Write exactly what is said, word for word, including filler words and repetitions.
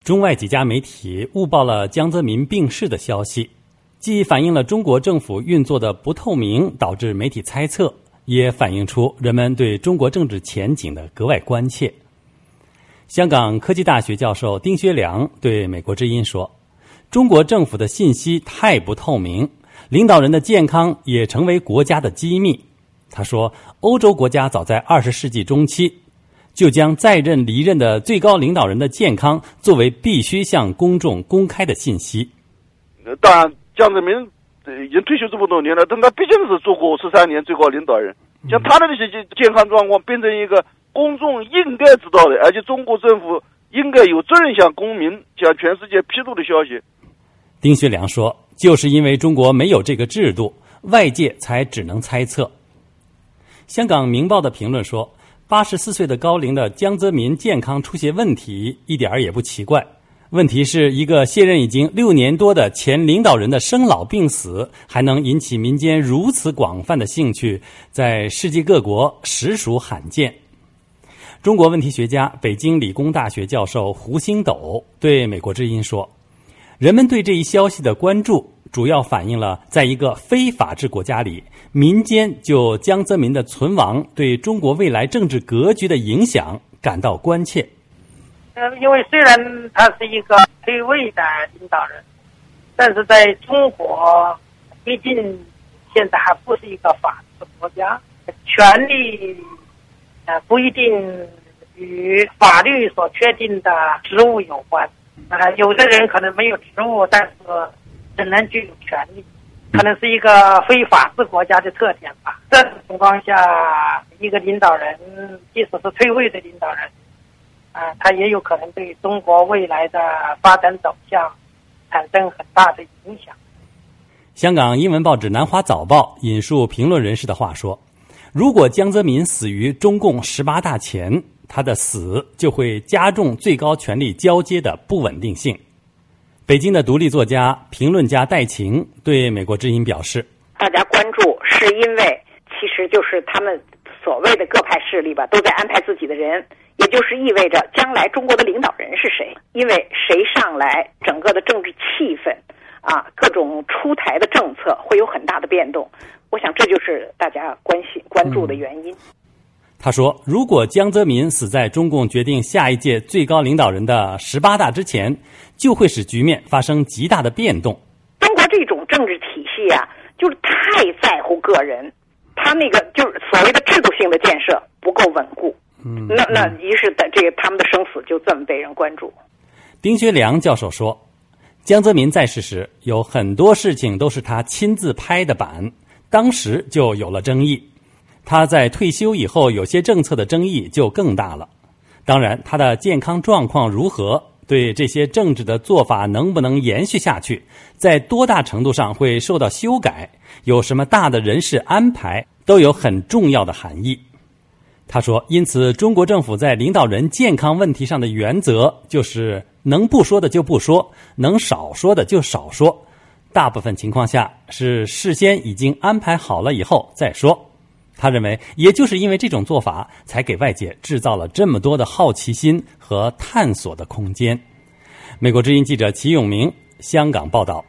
中外几家媒体误报了江泽民病逝的消息，既反映了中国政府运作的不透明，导致媒体猜测，也反映出人们对中国政治前景的格外关切。香港科技大学教授丁薛良对美国之音说，中国政府的信息太不透明，领导人的健康也成为国家的机密。他说，欧洲国家早在二十世纪中期就将在任离任的最高领导人的健康作为必须向公众公开的信息。 当然江泽民已经退休这么多年了，但他毕竟是做过十三年最高领导人，像他的那些健康状况变成一个公众应该知道的，而且中国政府应该有责任向公民向全世界披露的消息。 丁薛良说，就是因为中国没有这个制度，外界才只能猜测。香港明报的评论说，八十四岁的高龄的江泽民健康出现问题一点儿也不奇怪，问题是一个卸任已经六年多的前领导人的生老病死还能引起民间如此广泛的兴趣，在世界各国实属罕见。中国问题学家北京理工大学教授胡星斗对美国之音说，人们对这一消息的关注主要反映了在一个非法治国家里，民间就江泽民的存亡对中国未来政治格局的影响感到关切。 呃，因为虽然他是一个退位的领导人，但是在中国毕竟现在还不是一个法治国家，权力呃不一定与法律所确定的职务有关。呃，有的人可能没有职务，但是仍然具有权利，可能是一个非法治国家的特点吧。这种情况下，一个领导人即使是退位的领导人啊、呃，他也有可能对中国未来的发展走向产生很大的影响。 香港英文报纸南华早报引述评论人士的话说，如果江泽民死于中共十八大前，他的死就会加重最高权力交接的不稳定性。北京的独立作家、评论家戴晴对美国之音表示， 大家关注是因为其实就是他们所谓的各派势力吧，都在安排自己的人，也就是意味着将来中国的领导人是谁，因为谁上来，整个的政治气氛啊，各种出台的政策会有很大的变动。我想这就是大家关心关注的原因。嗯， 他说，如果江泽民死在中共决定下一届最高领导人的十八大之前，就会使局面发生极大的变动。 中国这种政治体系啊，就是太在乎个人，他那个就是所谓的制度性的建设不够稳固。嗯，那那于是的这个他们的生死就这么被人关注。 丁薛良教授说，江泽民在世时有很多事情都是他亲自拍的板，当时就有了争议。他在退休以后，有些政策的争议就更大了。当然，他的健康状况如何，对这些政治的做法能不能延续下去，在多大程度上会受到修改，有什么大的人事安排，都有很重要的含义。他说，因此中国政府在领导人健康问题上的原则就是能不说的就不说，能少说的就少说，大部分情况下是事先已经安排好了以后再说。他认为，也就是因为这种做法，才给外界制造了这么多的好奇心和探索的空间。美国之音记者齐永明，香港报道。